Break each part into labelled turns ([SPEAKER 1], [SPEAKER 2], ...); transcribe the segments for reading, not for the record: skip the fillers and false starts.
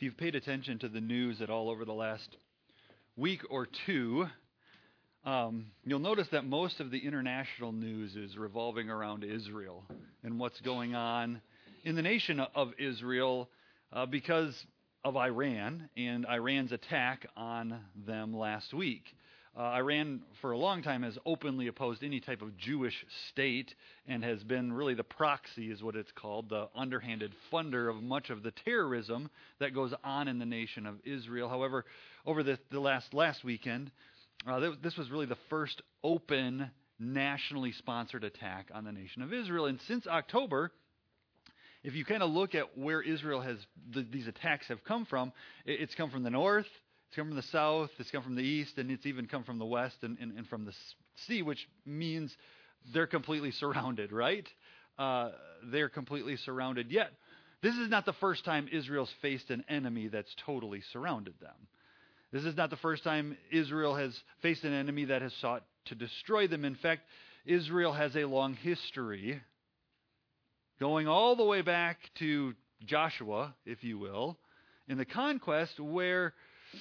[SPEAKER 1] If you've paid attention to the news at all over the last week or two, you'll notice that most of the international news is revolving around Israel and what's going on in the nation of Israel because of Iran and Iran's attack on them last week. Iran, for a long time, has openly opposed any type of Jewish state and has been really the proxy, is what it's called, the underhanded funder of much of the terrorism that goes on in the nation of Israel. However, over the last weekend, this was really the first open, nationally sponsored attack on the nation of Israel. And since October, if you kind of look at where Israel these attacks have come from, it's come from the north, it's come from the south, it's come from the east, and it's even come from the west and from the sea, which means they're completely surrounded, right? They're completely surrounded. Yet, this is not the first time Israel's faced an enemy that's totally surrounded them. This is not the first time Israel has faced an enemy that has sought to destroy them. In fact, Israel has a long history going all the way back to Joshua, if you will, in the conquest where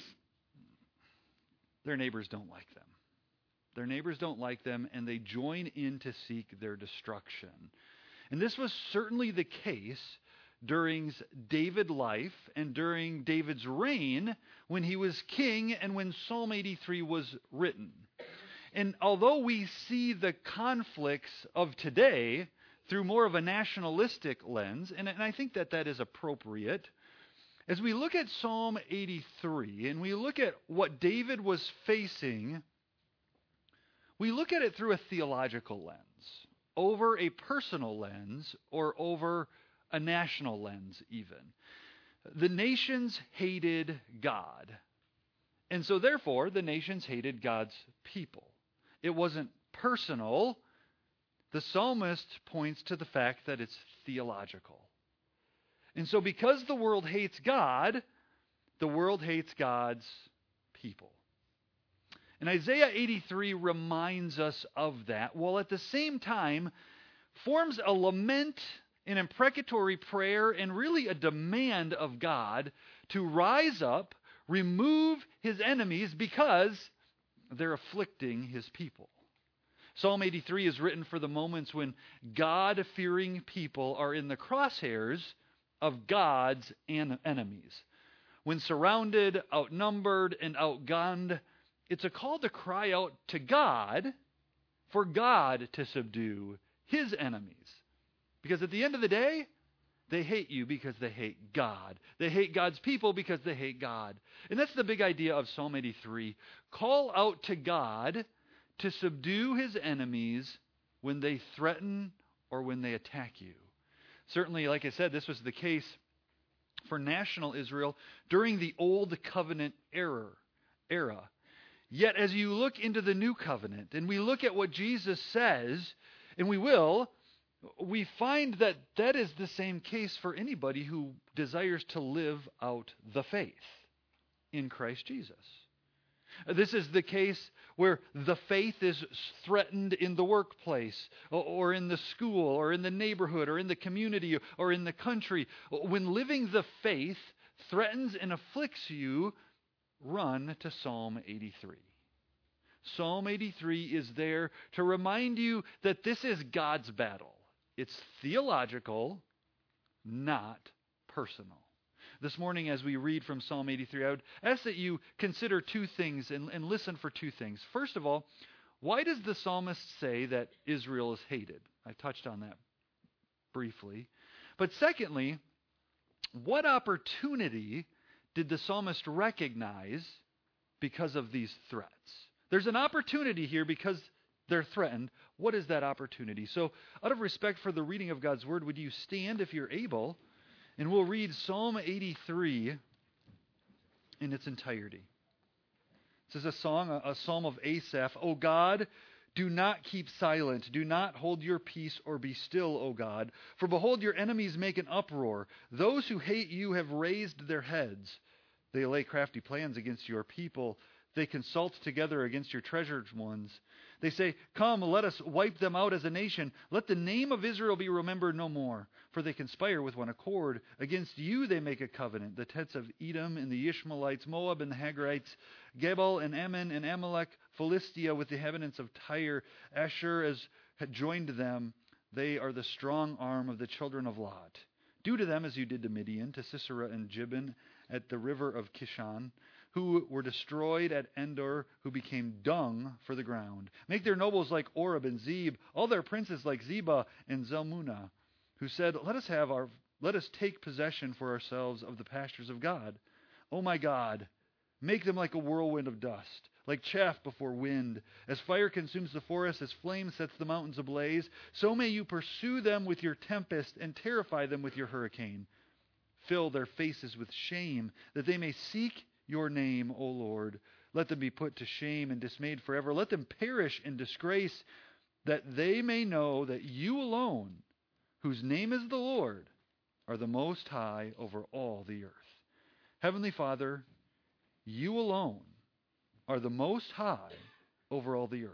[SPEAKER 1] their neighbors don't like them. Their neighbors don't like them, and they join in to seek their destruction. And this was certainly the case during David's life and during David's reign when he was king and when Psalm 83 was written. And although we see the conflicts of today through more of a nationalistic lens, and I think that is appropriate, as we look at Psalm 83 and we look at what David was facing, we look at it through a theological lens, over a personal lens, or over a national lens even. The nations hated God, and so therefore the nations hated God's people. It wasn't personal. The psalmist points to the fact that it's theological. And so because the world hates God, the world hates God's people. And Isaiah 83 reminds us of that, while at the same time forms a lament, an imprecatory prayer, and really a demand of God to rise up, remove his enemies because they're afflicting his people. Psalm 83 is written for the moments when God-fearing people are in the crosshairs of God's enemies. When surrounded, outnumbered, and outgunned, it's a call to cry out to God for God to subdue his enemies. Because at the end of the day, they hate you because they hate God. They hate God's people because they hate God. And that's the big idea of Psalm 83. Call out to God to subdue his enemies when they threaten or when they attack you. Certainly, like I said, this was the case for national Israel during the Old Covenant era. Yet as you look into the New Covenant and we look at what Jesus says, and we find that is the same case for anybody who desires to live out the faith in Christ Jesus. This is the case where the faith is threatened in the workplace, or in the school, or in the neighborhood, or in the community, or in the country. When living the faith threatens and afflicts you, run to Psalm 83. Psalm 83 is there to remind you that this is God's battle. It's theological, not personal. This morning, as we read from Psalm 83, I would ask that you consider two things and listen for two things. First of all, why does the psalmist say that Israel is hated? I touched on that briefly. But secondly, what opportunity did the psalmist recognize because of these threats? There's an opportunity here because they're threatened. What is that opportunity? So, out of respect for the reading of God's Word, would you stand if you're able? And we'll read Psalm 83 in its entirety. This is a song, a psalm of Asaph. O God, do not keep silent. Do not hold your peace or be still, O God. For behold, your enemies make an uproar. Those who hate you have raised their heads. They lay crafty plans against your people. They consult together against your treasured ones. They say, "Come, let us wipe them out as a nation. Let the name of Israel be remembered no more. For they conspire with one accord. Against you they make a covenant. The tents of Edom and the Ishmaelites, Moab and the Hagarites, Gebal and Ammon and Amalek, Philistia with the inhabitants of Tyre, Asher as had joined them. They are the strong arm of the children of Lot. Do to them as you did to Midian, to Sisera and Gibeon at the river of Kishon, who were destroyed at Endor, who became dung for the ground. Make their nobles like Oreb and Zeb, all their princes like Zebah and Zalmunna, who said, let us take possession for ourselves of the pastures of God. O my God, make them like a whirlwind of dust, like chaff before wind. As fire consumes the forest, as flame sets the mountains ablaze, so may you pursue them with your tempest and terrify them with your hurricane. Fill their faces with shame, that they may seek your name, O Lord. Let them be put to shame and dismayed forever. Let them perish in disgrace, that they may know that you alone, whose name is the Lord, are the most high over all the earth. Heavenly Father, you alone are the most high over all the earth.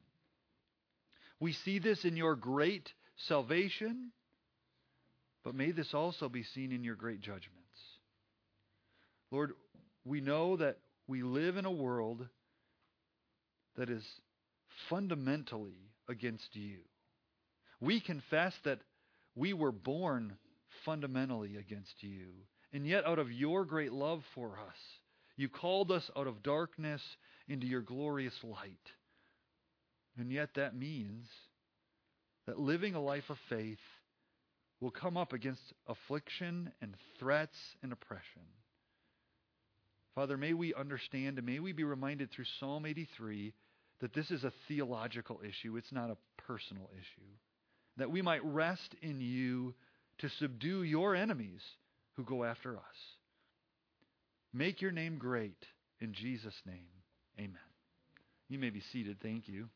[SPEAKER 1] We see this in your great salvation, but may this also be seen in your great judgments. Lord, we know that we live in a world that is fundamentally against you. We confess that we were born fundamentally against you, and yet out of your great love for us, you called us out of darkness into your glorious light. And yet that means that living a life of faith will come up against affliction and threats and oppression. Father, may we understand and may we be reminded through Psalm 83 that this is a theological issue. It's not a personal issue. That we might rest in you to subdue your enemies who go after us. Make your name great. In Jesus' name, amen. You may be seated. Thank you.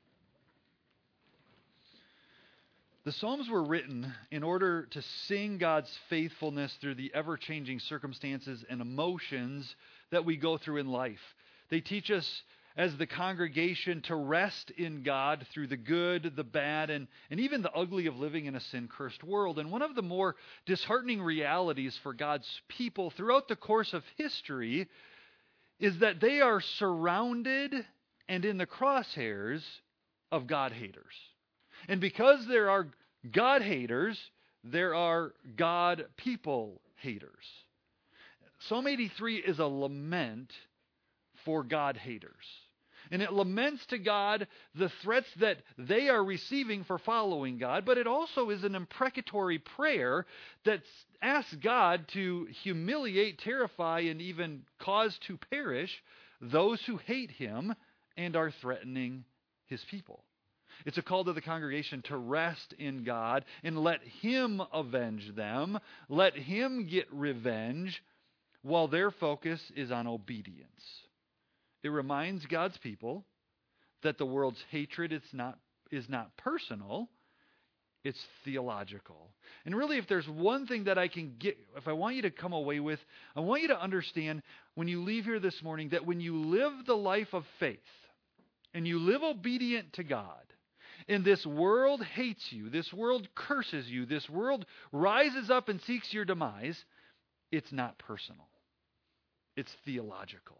[SPEAKER 1] The Psalms were written in order to sing God's faithfulness through the ever-changing circumstances and emotions that we go through in life. They teach us as the congregation to rest in God through the good, the bad, and even the ugly of living in a sin-cursed world. And one of the more disheartening realities for God's people throughout the course of history is that they are surrounded and in the crosshairs of God-haters. And because there are God-haters, there are God-people-haters. Psalm 83 is a lament for God-haters. And it laments to God the threats that they are receiving for following God, but it also is an imprecatory prayer that asks God to humiliate, terrify, and even cause to perish those who hate Him and are threatening His people. It's a call to the congregation to rest in God and let Him avenge them, let Him get revenge, while their focus is on obedience. It reminds God's people that the world's hatred is not personal, it's theological. And really, if there's one thing that if I want you to come away with, I want you to understand when you leave here this morning that when you live the life of faith and you live obedient to God, and this world hates you, this world curses you, this world rises up and seeks your demise, it's not personal. It's theological.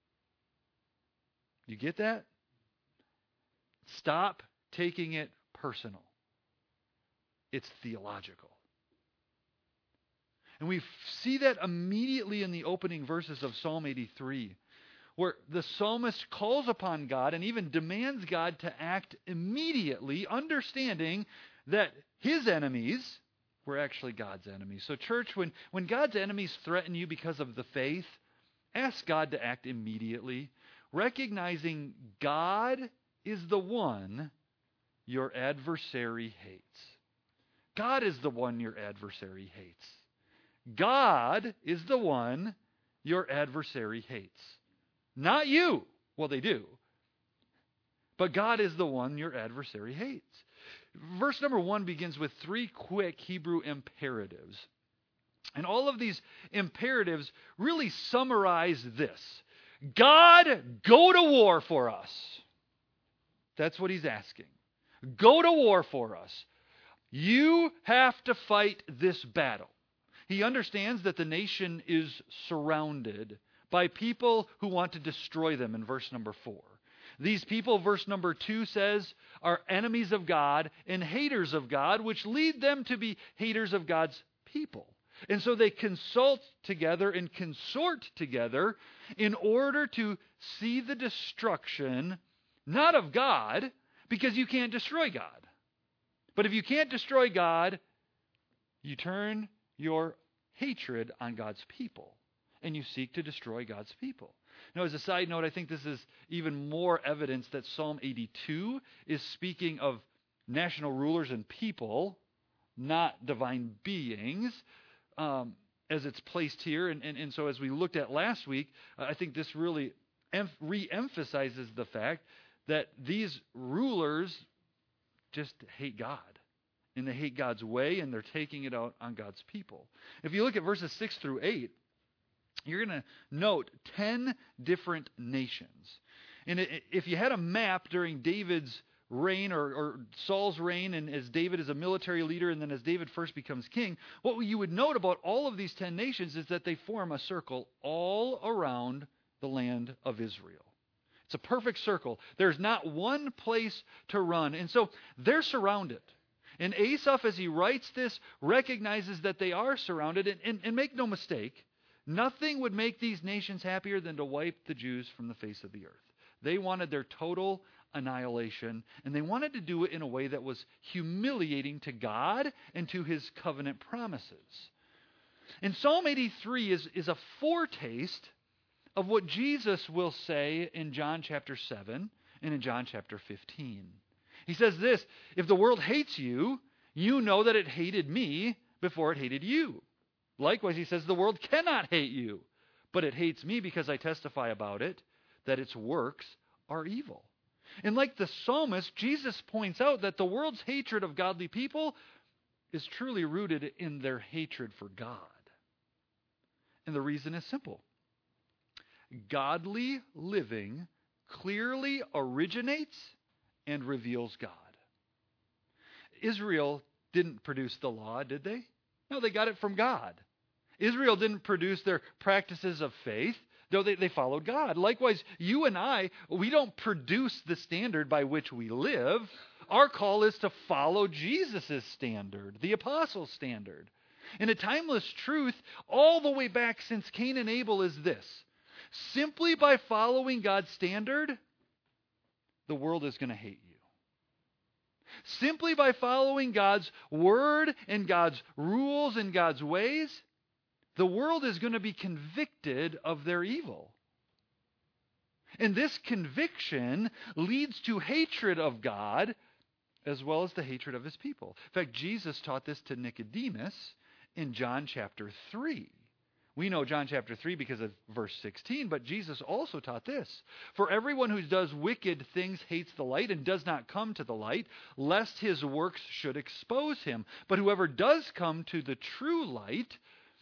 [SPEAKER 1] You get that? Stop taking it personal. It's theological. And we see that immediately in the opening verses of Psalm 83, where the psalmist calls upon God and even demands God to act immediately, understanding that his enemies were actually God's enemies. So church, when God's enemies threaten you because of the faith, ask God to act immediately, recognizing God is the one your adversary hates. God is the one your adversary hates. God is the one your adversary hates. Not you. Well, they do. But God is the one your adversary hates. Verse number 1 begins with 3 quick Hebrew imperatives. And all of these imperatives really summarize this. God, go to war for us. That's what he's asking. Go to war for us. You have to fight this battle. He understands that the nation is surrounded by people who want to destroy them in verse number 4. These people, verse number 2 says, are enemies of God and haters of God, which lead them to be haters of God's people. And so they consult together and consort together in order to see the destruction, not of God, because you can't destroy God. But if you can't destroy God, you turn your hatred on God's people, and you seek to destroy God's people. Now, as a side note, I think this is even more evidence that Psalm 82 is speaking of national rulers and people, not divine beings, as it's placed here. And so as we looked at last week, I think this really re-emphasizes the fact that these rulers just hate God. And they hate God's way, and they're taking it out on God's people. If you look at verses 6 through 8, you're going to note 10 different nations. And if you had a map during David's reign or Saul's reign, and as David is a military leader, and then as David first becomes king, what you would note about all of these 10 nations is that they form a circle all around the land of Israel. It's a perfect circle. There's not one place to run. And so they're surrounded. And Asaph, as he writes this, recognizes that they are surrounded. And make no mistake, nothing would make these nations happier than to wipe the Jews from the face of the earth. They wanted their total annihilation, and they wanted to do it in a way that was humiliating to God and to his covenant promises. And Psalm 83 is a foretaste of what Jesus will say in John chapter 7 and in John chapter 15. He says this, if the world hates you, you know that it hated me before it hated you. Likewise, he says, the world cannot hate you, but it hates me because I testify about it, that its works are evil. And like the psalmist, Jesus points out that the world's hatred of godly people is truly rooted in their hatred for God. And the reason is simple. Godly living clearly originates and reveals God. Israel didn't produce the law, did they? No, they got it from God. Israel didn't produce their practices of faith. No, they followed God. Likewise, you and I, we don't produce the standard by which we live. Our call is to follow Jesus' standard, the apostles' standard. And a timeless truth all the way back since Cain and Abel is this. Simply by following God's standard, the world is going to hate you. Simply by following God's word and God's rules and God's ways, the world is going to be convicted of their evil. And this conviction leads to hatred of God as well as the hatred of his people. In fact, Jesus taught this to Nicodemus in John chapter 3. We know John chapter 3 because of verse 16, but Jesus also taught this. For everyone who does wicked things hates the light and does not come to the light, lest his works should expose him. But whoever does come to the true light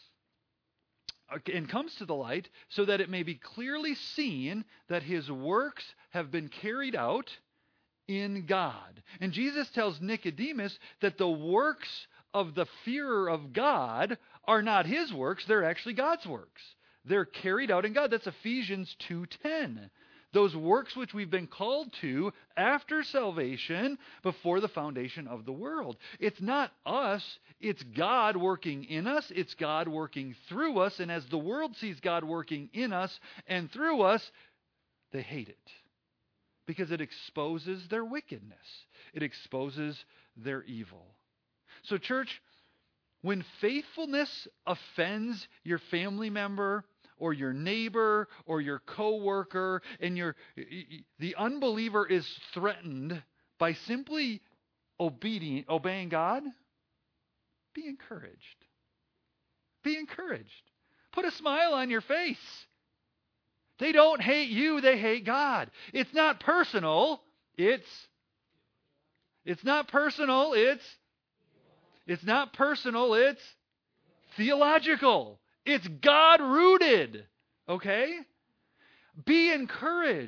[SPEAKER 1] and comes to the light, so that it may be clearly seen that his works have been carried out in God. And Jesus tells Nicodemus that the works of the fearer of God are not his works, they're actually God's works. They're carried out in God. That's Ephesians 2:10. Those works which we've been called to after salvation before the foundation of the world. It's not us, it's God working in us, it's God working through us, and as the world sees God working in us and through us, they hate it. Because it exposes their wickedness. It exposes their evil. So church, when faithfulness offends your family member or your neighbor or your coworker, and the unbeliever is threatened by simply obeying God, be encouraged. Be encouraged. Put a smile on your face. They don't hate you, they hate God. It's not personal. It's not personal. It's not personal. It's theological. It's God-rooted. Okay? Be encouraged.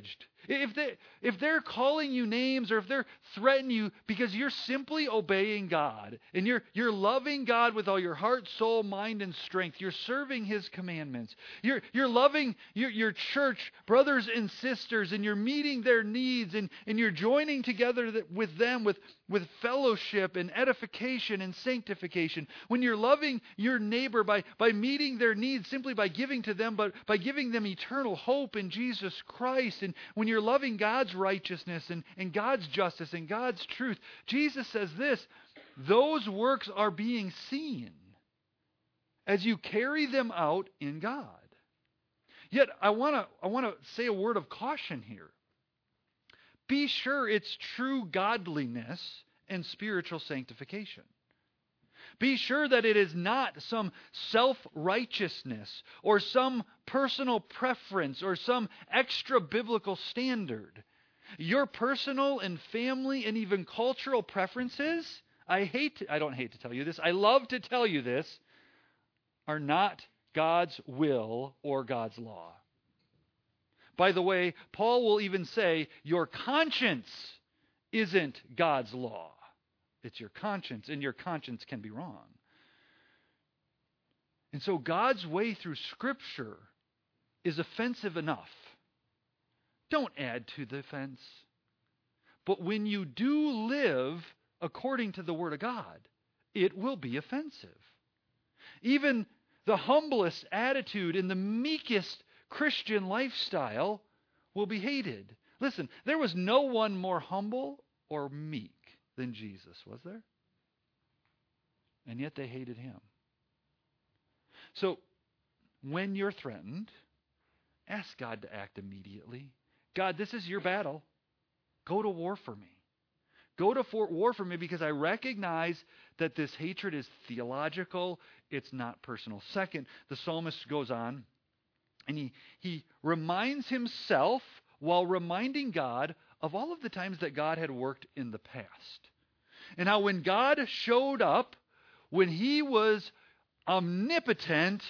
[SPEAKER 1] If they're calling you names or if they're threatening you because you're simply obeying God and you're loving God with all your heart, soul, mind, and strength, you're serving His commandments, you're loving your church brothers and sisters, and you're meeting their needs, and you're joining together with them with fellowship and edification and sanctification. When you're loving your neighbor by meeting their needs simply by giving to them, but by giving them eternal hope in Jesus Christ, and when you're loving God's righteousness and God's justice and God's truth, Jesus says this: those works are being seen as you carry them out in God. Yet I want to say a word of caution here. Be sure it's true godliness and spiritual sanctification. Be sure that it is not some self-righteousness or some personal preference or some extra biblical standard. Your personal and family and even cultural preferences, I don't hate to tell you this, I love to tell you this, are not God's will or God's law. By the way, Paul will even say your conscience isn't God's law. It's your conscience, and your conscience can be wrong. And so God's way through Scripture is offensive enough. Don't add to the offense. But when you do live according to the Word of God, it will be offensive. Even the humblest attitude and the meekest Christian lifestyle will be hated. Listen, there was no one more humble or meek than Jesus, was there? And yet they hated Him. So, when you're threatened, ask God to act immediately. God, this is your battle. Go to war for me. Go to war for me, because I recognize that this hatred is theological. It's not personal. Second, the psalmist goes on, and he reminds himself while reminding God of all of the times that God had worked in the past. And how when God showed up, when He was omnipotent,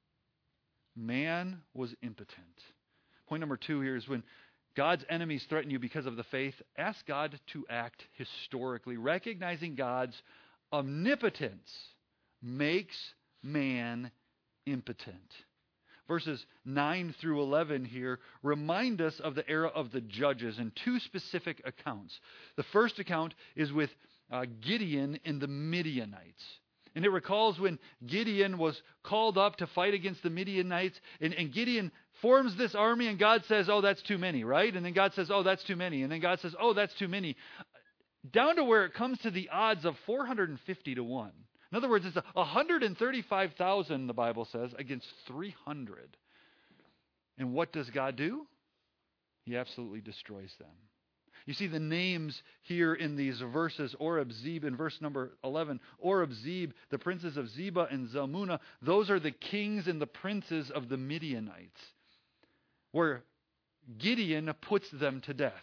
[SPEAKER 1] man was impotent. Point number 2 here is when God's enemies threaten you because of the faith, ask God to act historically. Recognizing God's omnipotence makes man impotent. Verses 9 through 11 here remind us of the era of the judges in 2 specific accounts. The first account is with Gideon and the Midianites. And it recalls when Gideon was called up to fight against the Midianites, and Gideon forms this army, and God says, oh, that's too many, right? And then God says, oh, that's too many. And then God says, oh, that's too many. Down to where it comes to the odds of 450 to 1. In other words, it's 135,000, the Bible says, against 300. And what does God do? He absolutely destroys them. You see the names here in these verses, Oreb, Zeb, in verse number 11. Oreb, Zeb, the princes of Zebah and Zalmunna, those are the kings and the princes of the Midianites, where Gideon puts them to death.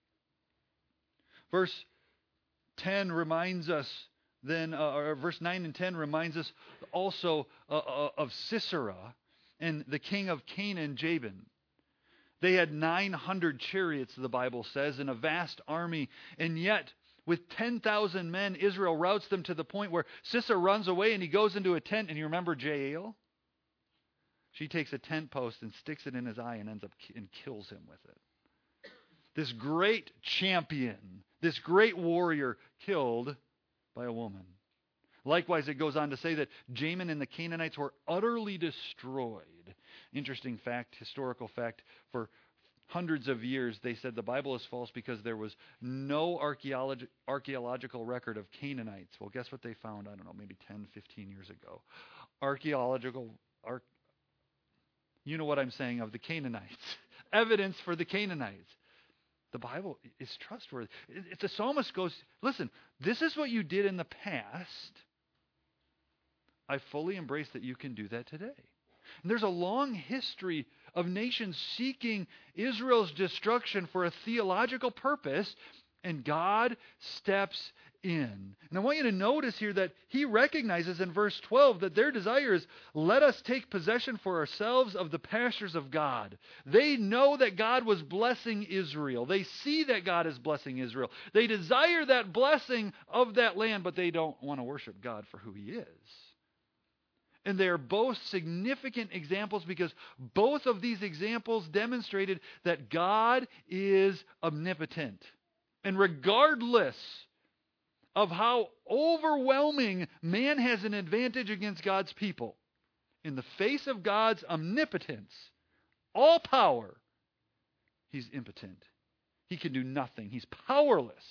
[SPEAKER 1] Verse 10 reminds us then, or verse 9 and 10 reminds us also of Sisera and the king of Canaan, Jabin. They had 900 chariots, the Bible says, and a vast army. And yet, with 10,000 men, Israel routs them to the point where Sisera runs away and he goes into a tent. And you remember Jael? She takes a tent post and sticks it in his eye and ends up and kills him with it. This great champion, this great warrior killed by a woman. Likewise, it goes on to say that Jamin and the Canaanites were utterly destroyed. Interesting fact, historical fact, for hundreds of years they said the Bible is false because there was no archaeological record of Canaanites. Well, guess what they found, I don't know, maybe 10, 15 years ago? You know what I'm saying, of the Canaanites. Evidence for the Canaanites. The Bible is trustworthy. The psalmist goes, listen, this is what you did in the past. I fully embrace that you can do that today. And there's a long history of nations seeking Israel's destruction for a theological purpose, And God steps in. And I want you to notice here that he recognizes in verse 12 that their desire is, let us take possession for ourselves of the pastures of God. They know that God was blessing Israel. They see that God is blessing Israel. They desire that blessing of that land, but they don't want to worship God for who he is. And they are both significant examples because both of these examples demonstrated that God is omnipotent. And regardless of how overwhelming man has an advantage against God's people, in the face of God's omnipotence, all power, he's impotent. He can do nothing. He's powerless.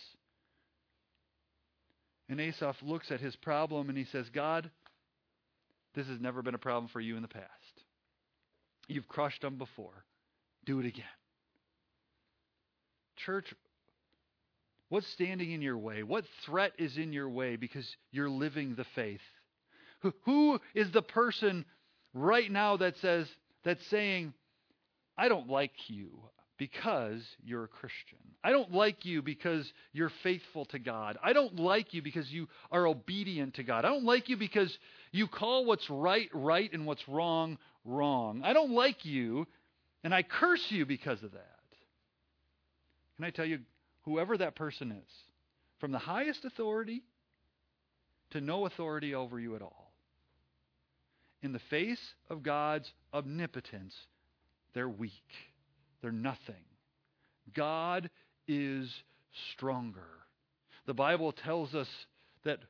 [SPEAKER 1] And Asaph looks at his problem and he says, God, this has never been a problem for you in the past. You've crushed them before. Do it again. Church, what's standing in your way? What threat is in your way because you're living the faith? Who is the person right now that's saying, I don't like you because you're a Christian. I don't like you because you're faithful to God. I don't like you because you are obedient to God. I don't like you because you call what's right, right, and what's wrong, wrong. I don't like you, and I curse you because of that. Can I tell you, whoever that person is, from the highest authority to no authority over you at all, in the face of God's omnipotence, they're weak. They're nothing. God is stronger. The Bible tells us that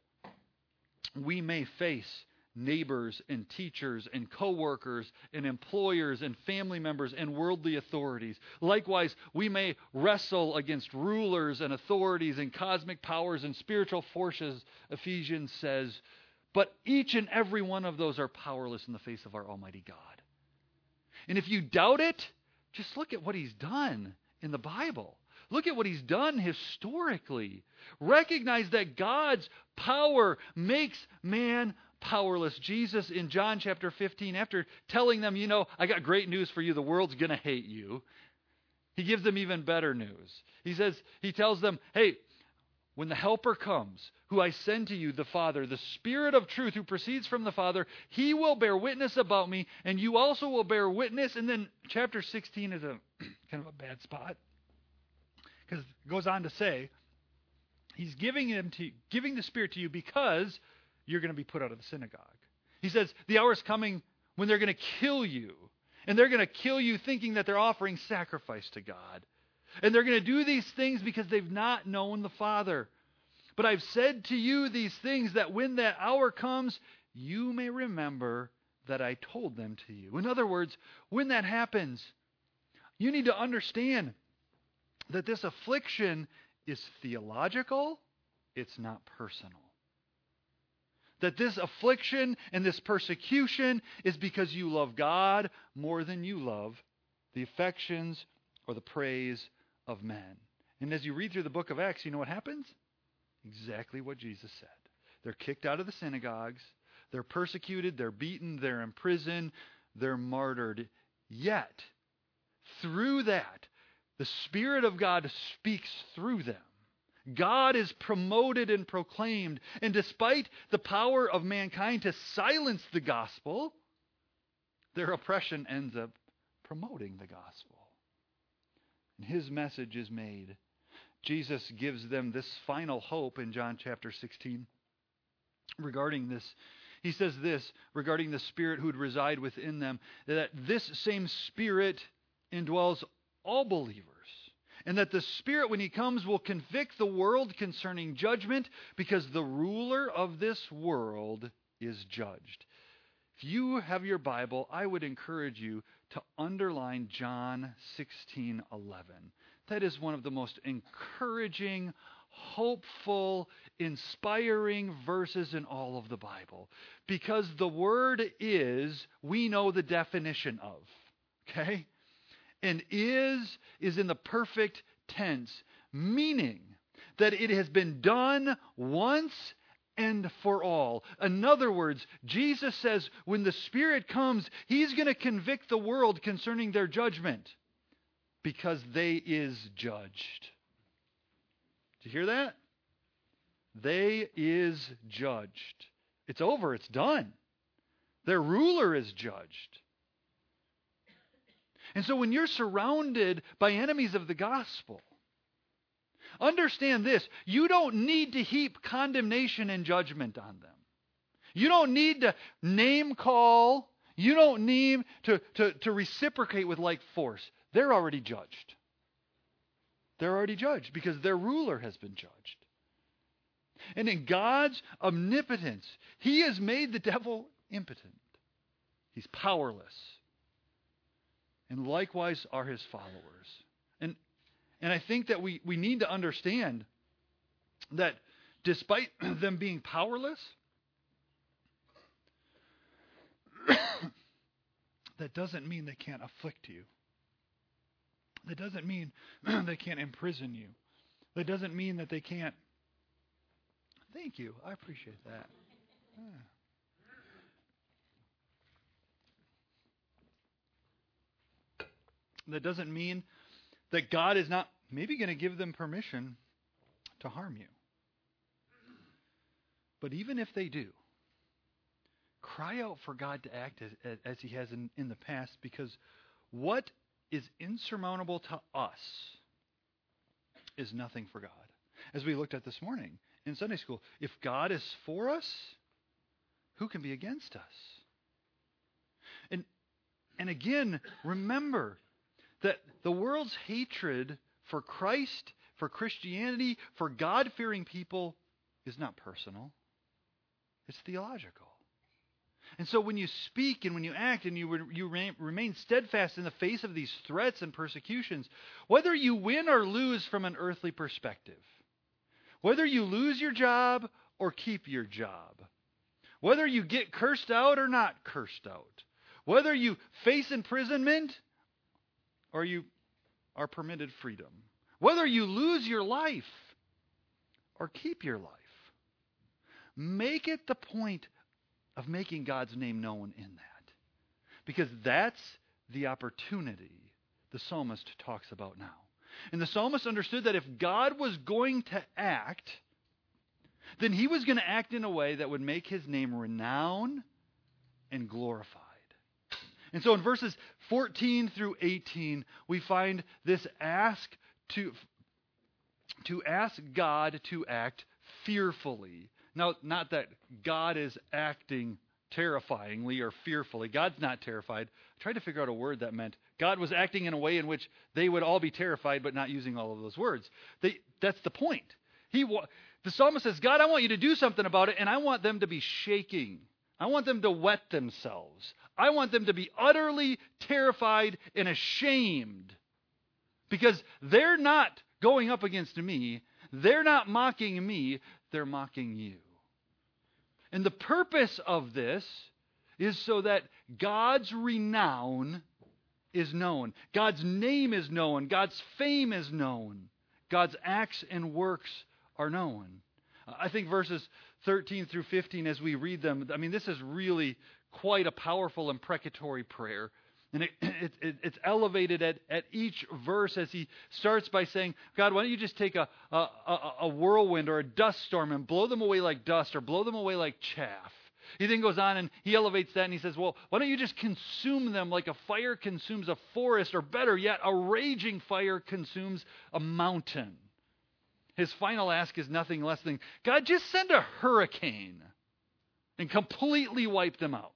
[SPEAKER 1] we may face neighbors and teachers and co-workers and employers and family members and worldly authorities. Likewise, we may wrestle against rulers and authorities and cosmic powers and spiritual forces, Ephesians says. But each and every one of those are powerless in the face of our Almighty God. And if you doubt it, just look at what he's done in the Bible. Look at what he's done historically. Recognize that God's power makes man powerless. Jesus in John chapter 15, after telling them, I got great news for you, the world's going to hate you, he gives them even better news. He tells them, hey, when the Helper comes, who I send to you, the Father, the Spirit of truth who proceeds from the Father, he will bear witness about me, and you also will bear witness. And then chapter 16 is a kind of a bad spot, because it goes on to say, he's giving the Spirit to you because you're going to be put out of the synagogue. He says, the hour is coming when they're going to kill you, and they're going to kill you thinking that they're offering sacrifice to God. And they're going to do these things because they've not known the Father. But I've said to you these things that when that hour comes, you may remember that I told them to you. In other words, when that happens, you need to understand that this affliction is theological, it's not personal. That this affliction and this persecution is because you love God more than you love the affections or the praise of men. And as you read through the book of Acts, you know what happens? Exactly what Jesus said. They're kicked out of the synagogues. They're persecuted. They're beaten. They're imprisoned. They're martyred. Yet, through that, the Spirit of God speaks through them. God is promoted and proclaimed. And despite the power of mankind to silence the gospel, their oppression ends up promoting the gospel. And his message is made. Jesus gives them this final hope in John chapter 16 regarding this. He says this regarding the Spirit who would reside within them, that this same Spirit indwells all believers. And that the Spirit, when he comes, will convict the world concerning judgment, because the ruler of this world is judged. If you have your Bible, I would encourage you to underline John 16:11. That is one of the most encouraging, hopeful, inspiring verses in all of the Bible. Because the word is, we know the definition of. Okay? And is in the perfect tense, meaning that it has been done once and for all. In other words, Jesus says when the Spirit comes, he's going to convict the world concerning their judgment because they is judged. Did you hear that? They is judged. It's over. It's done. Their ruler is judged. And so when you're surrounded by enemies of the gospel, understand this. You don't need to heap condemnation and judgment on them. You don't need to name call. You don't need to reciprocate with like force. They're already judged. They're already judged because their ruler has been judged. And in God's omnipotence, He has made the devil impotent. He's powerless. And likewise are his followers. And I think that we need to understand that despite them being powerless, that doesn't mean they can't afflict you. That doesn't mean they can't imprison you. That doesn't mean that they can't. Thank you. I appreciate that. That doesn't mean that God is not maybe going to give them permission to harm you. But even if they do, cry out for God to act as He has in the past, because what is insurmountable to us is nothing for God. As we looked at this morning in Sunday school, if God is for us, who can be against us? And again, remember that the world's hatred for Christ, for Christianity, for God-fearing people is not personal. It's theological. And so when you speak and when you act and you remain steadfast in the face of these threats and persecutions, whether you win or lose from an earthly perspective, whether you lose your job or keep your job, whether you get cursed out or not cursed out, whether you face imprisonment or you are permitted freedom, whether you lose your life or keep your life, make it the point of making God's name known in that. Because that's the opportunity the psalmist talks about now. And the psalmist understood that if God was going to act, then He was going to act in a way that would make His name renowned and glorified. And so in verses 14 through 18, we find this ask to ask God to act fearfully. Now, not that God is acting terrifyingly or fearfully. God's not terrified. I tried to figure out a word that meant God was acting in a way in which they would all be terrified, but not using all of those words. That's the point. The psalmist says, God, I want you to do something about it, and I want them to be shaking. I want them to wet themselves. I want them to be utterly terrified and ashamed, because they're not going up against me. They're not mocking me. They're mocking you. And the purpose of this is so that God's renown is known. God's name is known. God's fame is known. God's acts and works are known. I think verses 13 through 15, as we read them, I mean, this is really quite a powerful imprecatory prayer. And it's elevated at each verse as he starts by saying, God, why don't you just take a whirlwind or a dust storm and blow them away like dust or blow them away like chaff. He then goes on and he elevates that and he says, well, why don't you just consume them like a fire consumes a forest, or better yet, a raging fire consumes a mountain. His final ask is nothing less than, God, just send a hurricane and completely wipe them out.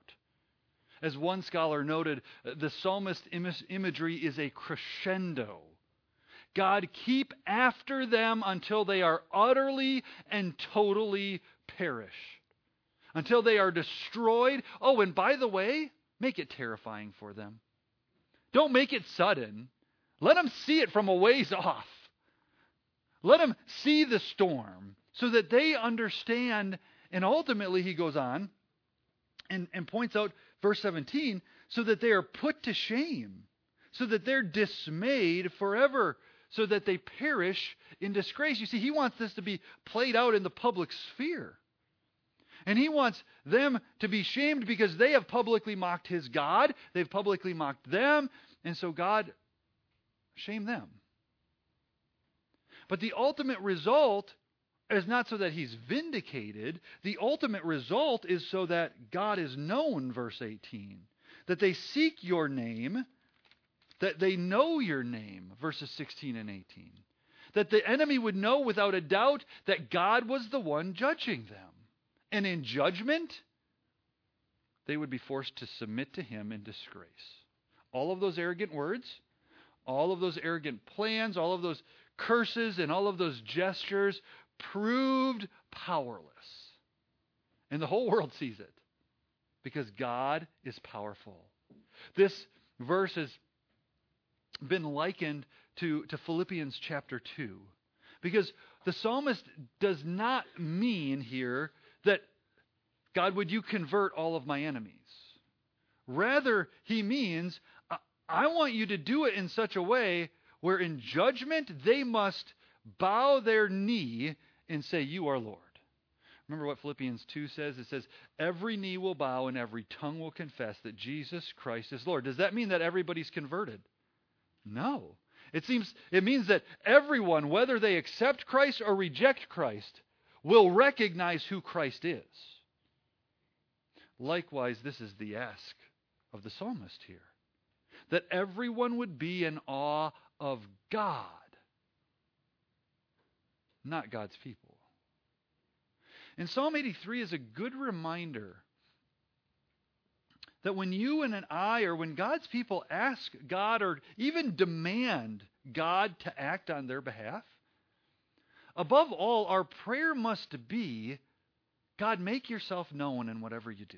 [SPEAKER 1] As one scholar noted, the psalmist imagery is a crescendo. God, keep after them until they are utterly and totally perished. Until they are destroyed. Oh, and by the way, make it terrifying for them. Don't make it sudden. Let them see it from a ways off. Let them see the storm so that they understand. And ultimately, he goes on and points out verse 17, so that they are put to shame, so that they're dismayed forever, so that they perish in disgrace. You see, he wants this to be played out in the public sphere. And he wants them to be shamed because they have publicly mocked his God. They've publicly mocked them. And so God, shame them. But the ultimate result is not so that he's vindicated. The ultimate result is so that God is known, verse 18. That they seek your name, that they know your name, verses 16 and 18. That the enemy would know without a doubt that God was the one judging them. And in judgment, they would be forced to submit to him in disgrace. All of those arrogant words, all of those arrogant plans, all of those curses, and all of those gestures proved powerless. And the whole world sees it because God is powerful. This verse has been likened to Philippians chapter 2 because the psalmist does not mean here that God, would you convert all of my enemies? Rather, he means, I want you to do it in such a way where in judgment they must bow their knee and say, you are Lord. Remember what Philippians 2 says? It says, every knee will bow and every tongue will confess that Jesus Christ is Lord. Does that mean that everybody's converted? No. It means that everyone, whether they accept Christ or reject Christ, will recognize who Christ is. Likewise, this is the ask of the psalmist here. That everyone would be in awe of God, not God's people. And Psalm 83 is a good reminder that when you and I, or when God's people ask God or even demand God to act on their behalf, above all, our prayer must be, God, make yourself known in whatever you do.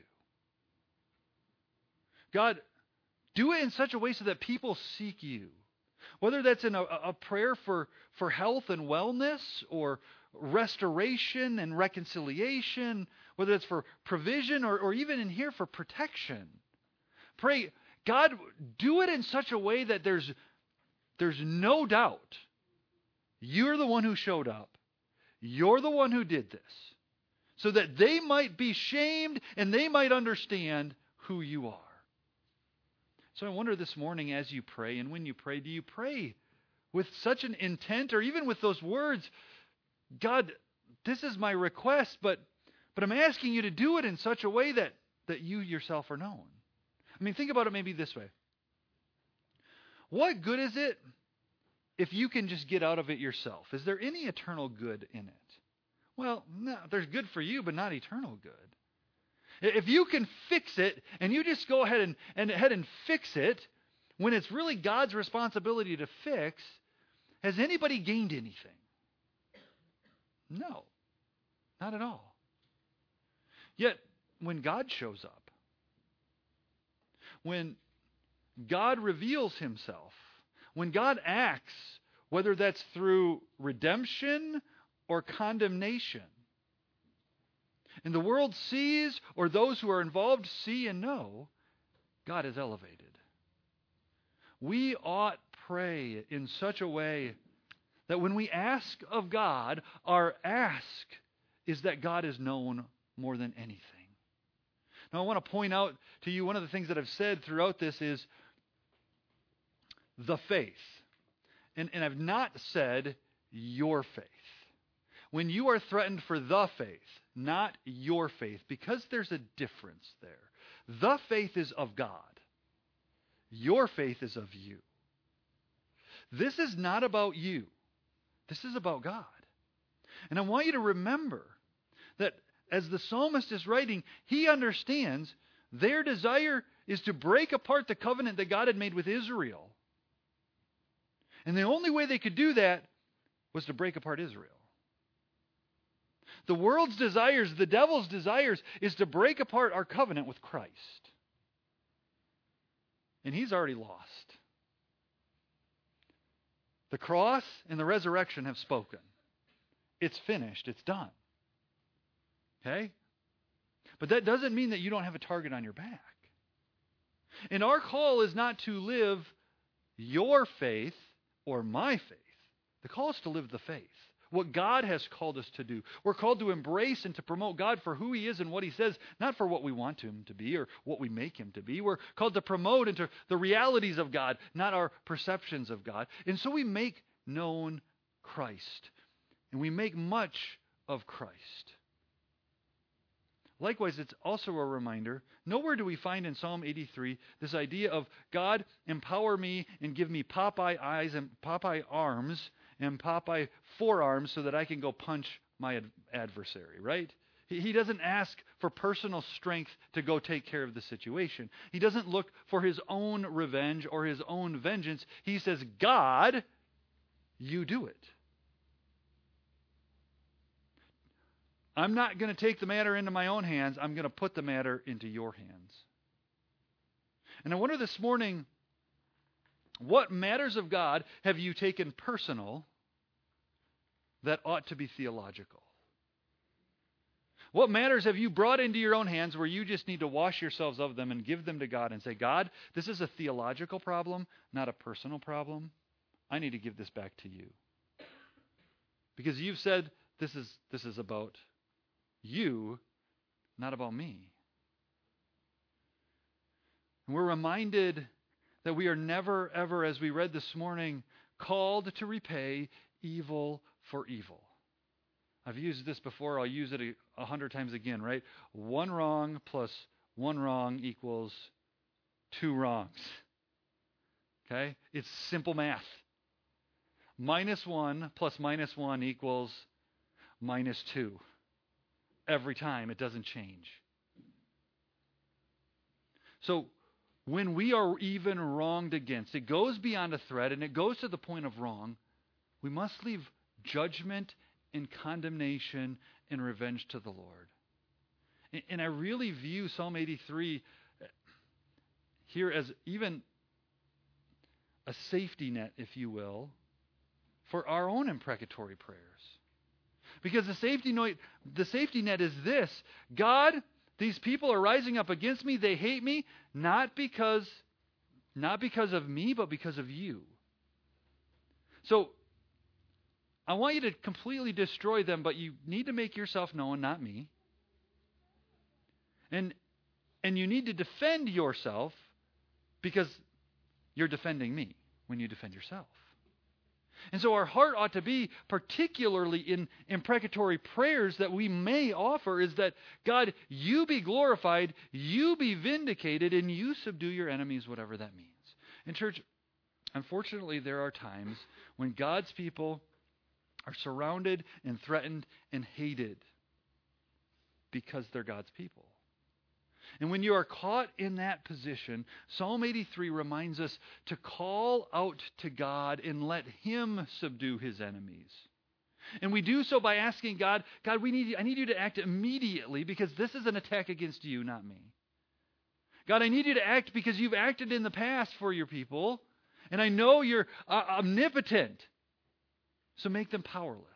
[SPEAKER 1] God, do it in such a way so that people seek you. Whether that's in a prayer for health and wellness, or restoration and reconciliation, whether it's for provision or even in here for protection. Pray, God, do it in such a way that there's no doubt you're the one who showed up. You're the one who did this. So that they might be shamed and they might understand who you are. So I wonder this morning as you pray, and when you pray, do you pray with such an intent, or even with those words, God, this is my request, but I'm asking you to do it in such a way that you yourself are known. I mean, think about it maybe this way. What good is it if you can just get out of it yourself? Is there any eternal good in it? Well, no, there's good for you, but not eternal good. If you can fix it, and you just go ahead and fix it, when it's really God's responsibility to fix, has anybody gained anything? No, not at all. Yet, when God shows up, when God reveals himself, when God acts, whether that's through redemption or condemnation, and the world sees, or those who are involved see and know, God is elevated. We ought pray in such a way that when we ask of God, our ask is that God is known more than anything. Now I want to point out to you, one of the things that I've said throughout this is the faith. And I've not said your faith. When you are threatened for the faith, not your faith, because there's a difference there. The faith is of God. Your faith is of you. This is not about you. This is about God. And I want you to remember that as the psalmist is writing, he understands their desire is to break apart the covenant that God had made with Israel. And the only way they could do that was to break apart Israel. The world's desires, the devil's desires, is to break apart our covenant with Christ. And he's already lost. The cross and the resurrection have spoken. It's finished. It's done. Okay? But that doesn't mean that you don't have a target on your back. And our call is not to live your faith or my faith. The call is to live the faith. What God has called us to do. We're called to embrace and to promote God for who he is and what he says, not for what we want him to be or what we make him to be. We're called to promote into the realities of God, not our perceptions of God. And so we make known Christ. And we make much of Christ. Likewise, it's also a reminder, nowhere do we find in Psalm 83 this idea of God, empower me and give me Popeye eyes and Popeye arms and Popeye forearms so that I can go punch my adversary, right? He doesn't ask for personal strength to go take care of the situation. He doesn't look for his own revenge or his own vengeance. He says, God, you do it. I'm not going to take the matter into my own hands. I'm going to put the matter into your hands. And I wonder this morning, what matters of God have you taken personal that ought to be theological? What matters have you brought into your own hands where you just need to wash yourselves of them and give them to God and say, God, this is a theological problem, not a personal problem. I need to give this back to you. Because you've said this is about you, not about me. And we're reminded that we are never, ever, as we read this morning, called to repay evil for evil. I've used this before. I'll use it 100 times again, right? One wrong plus one wrong equals two wrongs. Okay? It's simple math. -1 plus -1 equals -2. Every time. It doesn't change. So when we are even wronged against, it goes beyond a threat and it goes to the point of wrong. We must leave judgment and condemnation and revenge to the Lord. And I really view Psalm 83 here as even a safety net, if you will, for our own imprecatory prayers. Because the safety net is this: God, these people are rising up against me. They hate me, not because of me, but because of you. So I want you to completely destroy them, but you need to make yourself known, not me. And you need to defend yourself because you're defending me when you defend yourself. And so our heart ought to be, particularly in imprecatory prayers that we may offer, is that, God, you be glorified, you be vindicated, and you subdue your enemies, whatever that means. And church, unfortunately, there are times when God's people are surrounded and threatened and hated because they're God's people. And when you are caught in that position, Psalm 83 reminds us to call out to God and let Him subdue His enemies. And we do so by asking God, I need you to act immediately because this is an attack against you, not me. God, I need you to act because you've acted in the past for your people, and I know you're omnipotent, so make them powerless.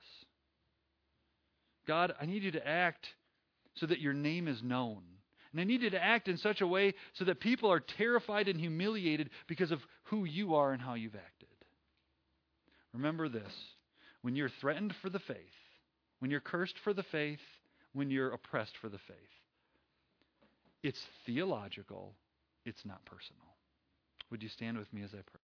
[SPEAKER 1] God, I need you to act so that your name is known. And I need you to act in such a way so that people are terrified and humiliated because of who you are and how you've acted. Remember this: when you're threatened for the faith, when you're cursed for the faith, when you're oppressed for the faith, it's theological, it's not personal. Would you stand with me as I pray?